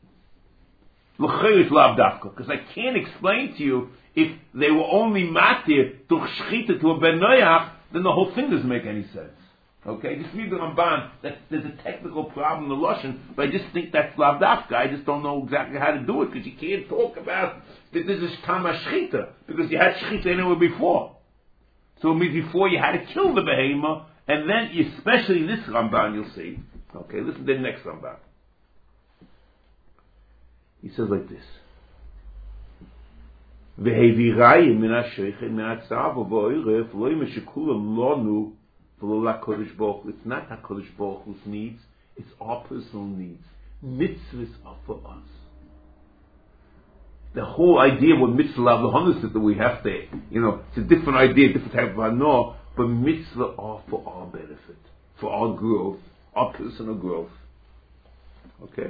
because I can't explain to you if they were only matir to Shchita to a Ben Noach, then the whole thing doesn't make any sense. Okay, just read the Ramban. That there's a technical problem in the Lashon, but I just think that's Lav Dafka. I just don't know exactly how to do it because you can't talk about that this is Tama Shchita because you had Shchita anywhere before. So it means before you had to kill the behemoth, and then especially this Ramban you'll see. Okay, listen to the next Ramban. He says like this. V'hevirayim min ha'sheichen min ha'tzav v'oiref lo yimeshekulam lonu v'lo HaKadosh Baruch Hu. It's not HaKadosh Baruch Hu's needs, it's our personal needs. Mitzvahs are for us. The whole idea of what mitzvah l'havlahonis is that we have to, you know, it's a different idea, different type of anor, but mitzvah are for our benefit, for our growth, our personal growth. Okay?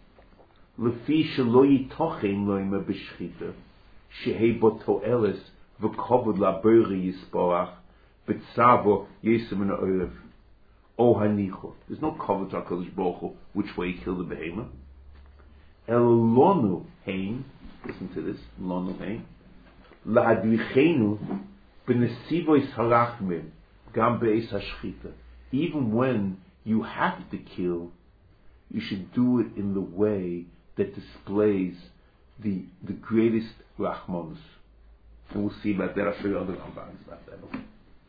Lefi shelo yitochen lo ima b'shchita, shehei bo to'eles v'kovod la'bori yisborach, b'tzavo yesem in ha'orev. O hanicho. There's no kovod to HaKadosh Baruch Hu, which way you kill the behemoth. El lonu hein, listen to this, lonu hein, la'advichenu b'nesivois harachmim, gam be'es hashchita. Even when you have to kill, you should do it in the way that displays the the greatest rachmanos. And we'll see about that. I'll show you other Rambans about that. Okay.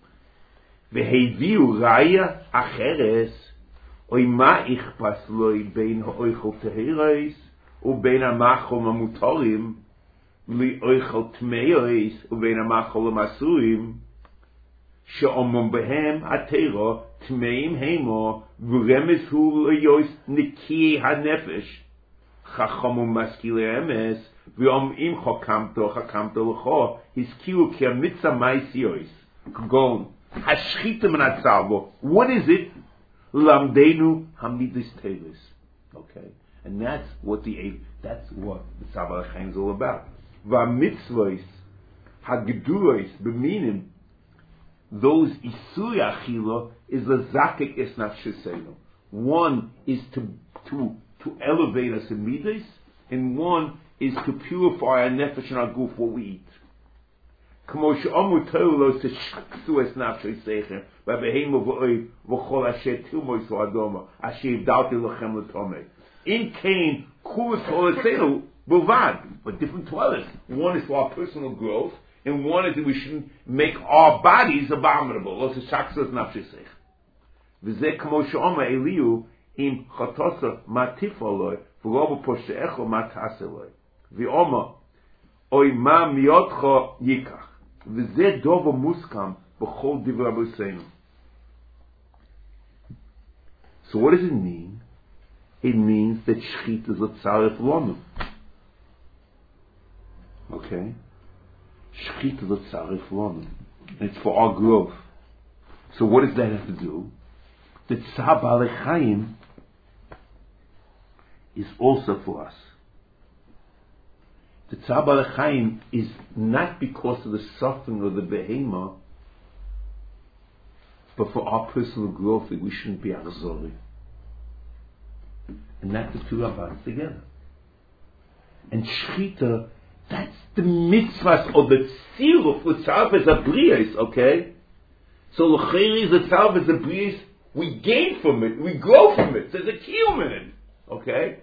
V'heiviu raya acheres oy ma ichpas loy bein ha'oichel teheres ubein ha'machol ha'mutarim li oichel tmeis ubein ha'machol ha'masurim she'omon behem atero tmeim heimo v'remes hu l'yois nikiyei ha'nefesh chacham u'maskilei emes v'om im chokamto chakamto l'cho hiskiu ki ha'mitzah ma'isiyos k'gon hashchita min ha'tzavo. What is it? Lamdeinu hamidus tevis. Okay, and that's what the that's what the Saba L'chaim is all about. V'amitzvos hagduros b'minim. Those isuri achila is a zakik es nafshesenu. One is to to to elevate us in midas, and one is to purify our nefesh and our guf what we eat. Kamo she'amu teulos to shaksu es nafshei secher v'behema v'oy v'chol asher tilmois v'adoma asher yivdalti lachem l'tomei. In Cain kulas toiletsenu b'vad, but different toilets. One is for our personal growth, and one is that we shouldn't make our bodies abominable. Also shaksu es nafshei secher. V'zeh kamo she'ama Eliu im chatosa matifaloi v'robo poshe'echo mataseloi v'oma oy ma miotcho yikach v'zeh dovo muskam b'chol divrei Rabbeinu. So what does it mean? It means that shchita is a tzaref lonu. Okay? Shchita is a tzaref lonu. It's for our growth. So what does that have to do? The Saba L'chaim is also for us. The Saba L'chaim is not because of the suffering of the behemoth, but for our personal growth that we shouldn't be achzori. And that's the two Rabbans together. And Shchita, that's the mitzvahs or the tziruf with tzaref abriyos, okay? So l'chayri is the tzaref abriyos, we gain from it, we grow from it. There's a kiyum in it, okay?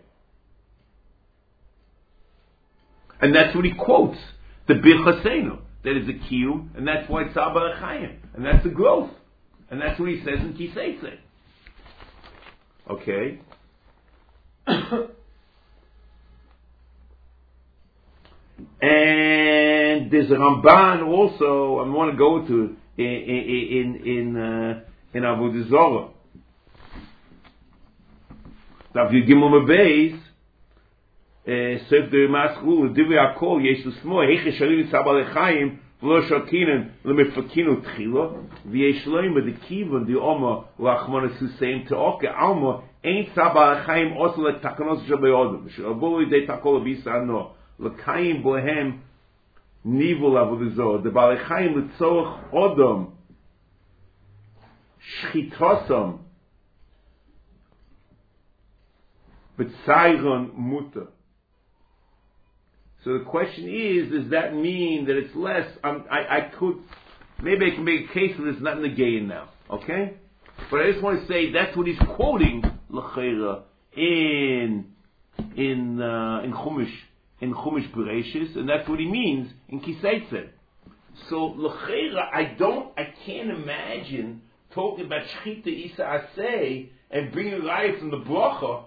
And that's what he quotes, the Bir Chasenu. That is a kiyum, and that's why it's Saba L'chaim, and that's the growth, and that's what he says in Kiseitze. Okay. And there's a Ramban also. I want to go to in in in uh, in Avodah Zarah. Daf Yigimel Mebeis, Sef the Maskul, Divi Akol, Yesu Smo, Heiche Shalim Sabal Echaim, V'lo Shakinen, Lemefakinu Tchilo, V'yeshloim, the Kivon, the Oma, Lachmanis Hussein, Teoke, Alma, Ein Sabal Echaim, also like Takanos Shabayodom, Shaboli de Takol Bisa No, Lakaim Bohem, Nivul Avodah, the Balechaim Litzoch Odom, Shchitosam, B'tzayron Muta. So the question is, does that mean that it's less? Um, I, I could, maybe I can make a case that it's not negating now, okay? But I just want to say that's what he's quoting l'cheira in in uh, in Chumash in Chumash Bereshis, and that's what he means in Kiseitze. So l'cheira, I don't, I can't imagine talking about Shchita Isa Aseh and bringing life from the bracha.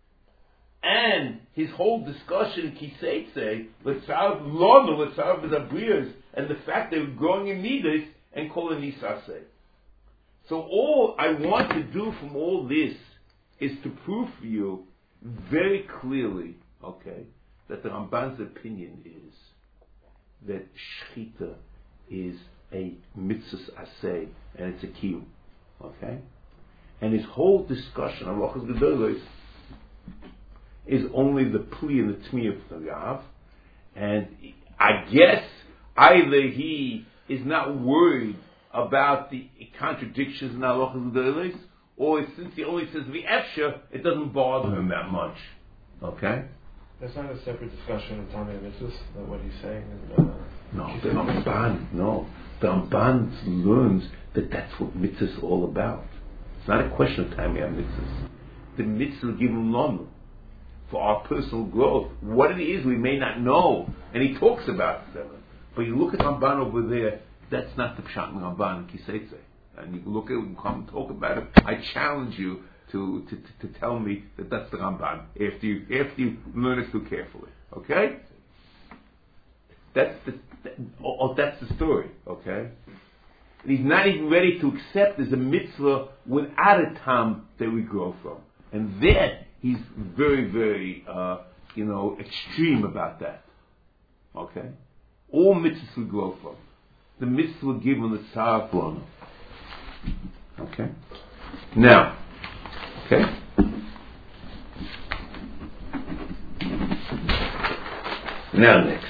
And his whole discussion, Kiseitze, Letzav Lono, Letzav Bezabriyas, and the fact they were growing in Midas and calling Nisaseh. So all I want to do from all this is to prove for you very clearly, okay, that the Ramban's opinion is that Shechita is a mitzvah aseh, and it's a kiyum, okay? And his whole discussion on Rochas Gedolos is only the plea and the tmi of the Rav, and I guess either he is not worried about the contradictions in Halachas Gedolos, or since he only says the Efsha, it doesn't bother him that much. Okay? That's not a separate discussion of Tanya Mitzvahs, that what he's saying is, uh, no, the Ramban, no. The Ramban learns that that's what mitzvahs is all about. It's not a question of Tanya Mitzvahs. The mitzvah given lonu for our personal growth. What it is we may not know, and he talks about them. But you look at Ramban over there, that's not the Pshat in Ramban and Kiseitze. And you can look at it and come and talk about it. I challenge you to, to, to, to tell me that that's the Ramban after you after you learn it too carefully. Okay? That's the that, oh, that's the story. Okay? And he's not even ready to accept as a mitzvah without a tam that we grow from. And then he's very, very, uh, you know, extreme about that. Okay? All mitzvahs we grow from. The mitzvah given the tzar blonu. Okay? Now, okay? Now next.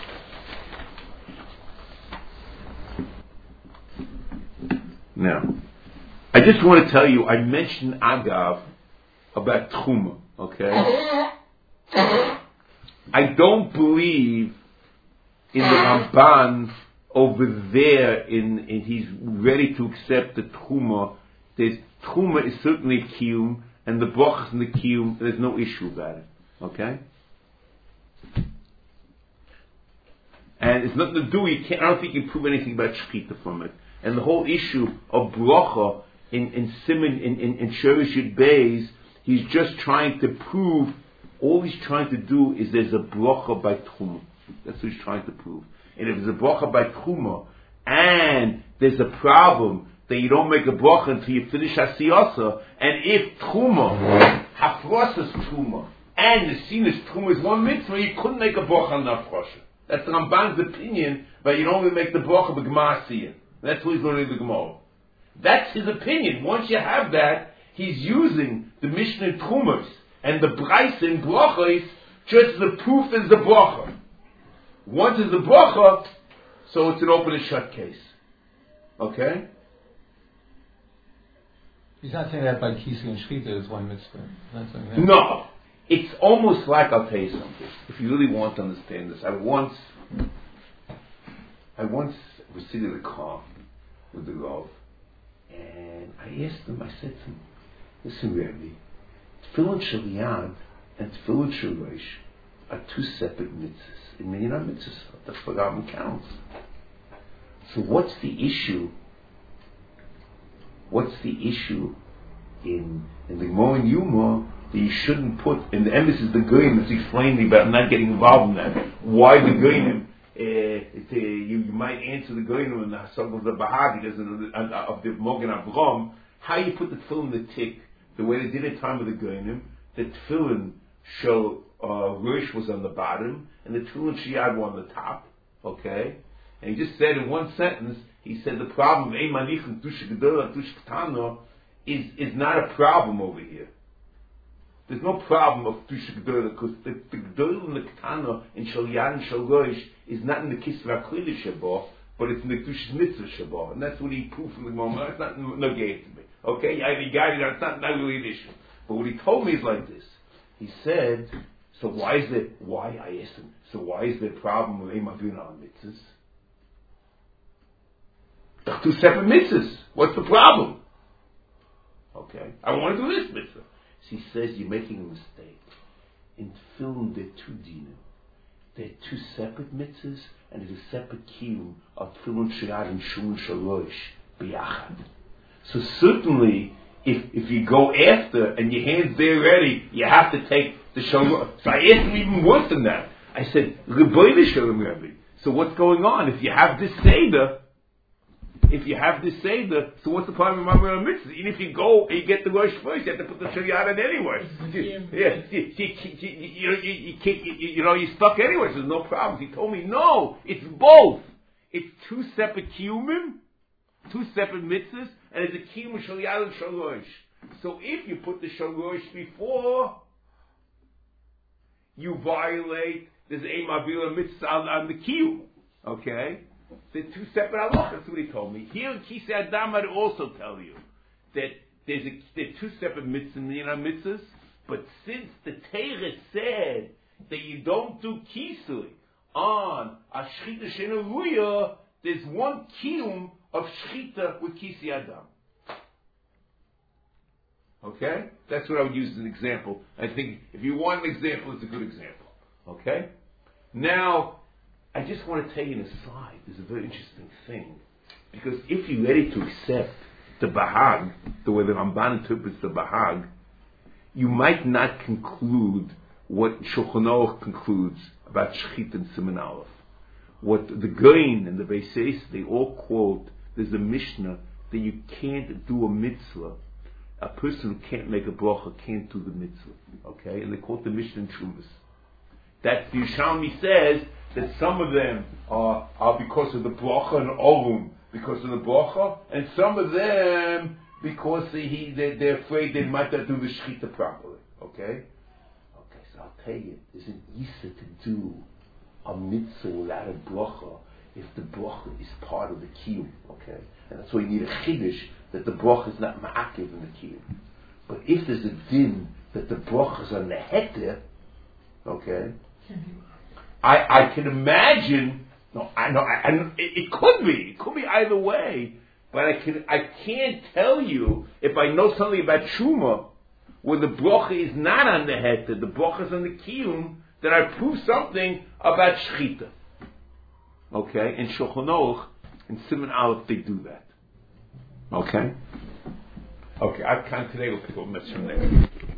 Now, I just want to tell you, I mentioned Agav about Tchuma, okay? I don't believe in the Ramban over there, in, in he's ready to accept the Tchuma. There's, Tchuma is certainly a Kiyum, and the Brachas and the Kiyum, there's no issue about it, okay? And it's nothing to do, you can't, I don't think you can prove anything about Shechita from it. And the whole issue of Bracha in, in Simon, in, in, in Shorish Yud Beis, he's just trying to prove, all he's trying to do is there's a Bracha by Tchuma. That's what he's trying to prove. And if there's a Bracha by Tchuma, and there's a problem that you don't make a Bracha until you finish Hasiyasa, and if Tchuma, Hafrosas Tchuma, and the Sinus Tchuma is one mitzvah, you couldn't make a Bracha on Hafrosha. That's the Ramban's opinion, but you don't only make the Bracha by Gemara Siyah. That's what he's learning the Gemara. That's his opinion. Once you have that, he's using the Mishnah in Tchumas and the Braisa in Brachos just as a proof as the Bracha. Once it's the Bracha, so it's an open and shut case. Okay? He's not saying that by Kisi and Shchita is one mitzvah. Not saying that. No. It's almost like, I'll tell you something. If you really want to understand this, I once, I once was sitting in the car with the Rav, and I asked him, I said to him, listen, Rebbe, Tefillin Shaliyad and Tefillin Shalosh are two separate mitzvahs. I mean, you're not mitzvahs. That's what Rambam counts. So what's the issue? What's the issue in in the Gemara and Yuma that you shouldn't put in the emphasis the Goyim that's explaining about not getting involved in that? Why the Goyim? Uh, it, uh, you, you might answer the Goyim in the Hasam of the Bahag because of the, of the Mogen Avram. How you put the film in the tick, the way they did at the time of the Goyim, the tefillin shel uh, Rosh was on the bottom, and the tefillin sheyad were on the top. Okay, and he just said in one sentence, he said the problem of ein manichin tusha gedola tusha ketana is is not a problem over here. There's no problem of tusha gedola because the, the gedola and the ketana in shel yad and shel Rosh is not in the kisva klili sheba, but it's in the tusha mitzvah sheba, and that's what he proved from the moment. It's not negated to me. Okay, I either got it or it's not, not really an issue. But what he told me is like this. He said, so why is there, why, I asked him, so why is there a problem with ein mavina on mitzvahs? They're two separate mitzvahs. What's the problem? Okay, I want to do this mitzvah. So he says, you're making a mistake. In film, there are two dinim. There are two separate mitzvahs, and there's a separate kiyum of tefillin sheyad and shulin shalosh biyachad. So certainly, if if you go after and your hand's there ready, you have to take the shalosh. So I asked him even worse than that. I said, Rebbeinu Shalom Rebbe. So what's going on? If you have this seder, if you have this seder, so what's the problem with Mamre Mitzvah? Even if you go and you get the Rosh first, you have to put the Shayat in anyway. Yeah, you, you, you, you, you, can't, you, you know, you're stuck anyway, so there's no problems. He told me, no, it's both. It's two separate kiyumim, two separate mitzvahs, and it's a kiyum Shayat and Shalosh. So if you put the Shalosh before, you violate, there's a Mavila mitzvah on the kiyum. Okay? They're two separate halachas. That's what he told me. Here in Kisei Adam, I'd also tell you that there's a, there are two separate mitzvahs, you know, mitzvahs. But since the Torah said that you don't do kisui on a shchita shenaruya, there's one kiyum of shchita with Kisei Adam. Okay, that's what I would use as an example. I think if you want an example, it's a good example. Okay, now. I just want to tell you an aside. There's a very interesting thing. Because if you're ready to accept the Bahag, the way the Ramban interprets the Bahag, you might not conclude what Shulchan Aruch concludes about Shechit and Siman Aleph. What the Gaon and the Beis Yosef, they all quote, there's a Mishnah that you can't do a mitzvah. A person who can't make a bracha can't do the mitzvah. Okay? And they quote the Mishnah in Shuvas. That the Yerushalmi says that some of them are, are because of the bracha and orum, because of the bracha, and some of them because he, they, they're afraid they might not do the shechita properly. Okay? Okay, so I'll tell you, there's an isa to do a mitzvah without a bracha if the bracha is part of the kiyum. Okay? And that's why you need a chiddush that the bracha is not ma'akev in the kiyum. But if there's a din that the bracha is on the heter, okay? I, I can imagine. No, I know. I, I, it, it could be. It could be either way. But I can. I can't tell you if I know something about truma where the bracha is not on the heter, the bracha is on the kiyum. That I prove something about shechita. Okay, in Shulchan Aruch and Siman Aleph they do that. Okay. Okay. I've come today. We'll pick up next from there.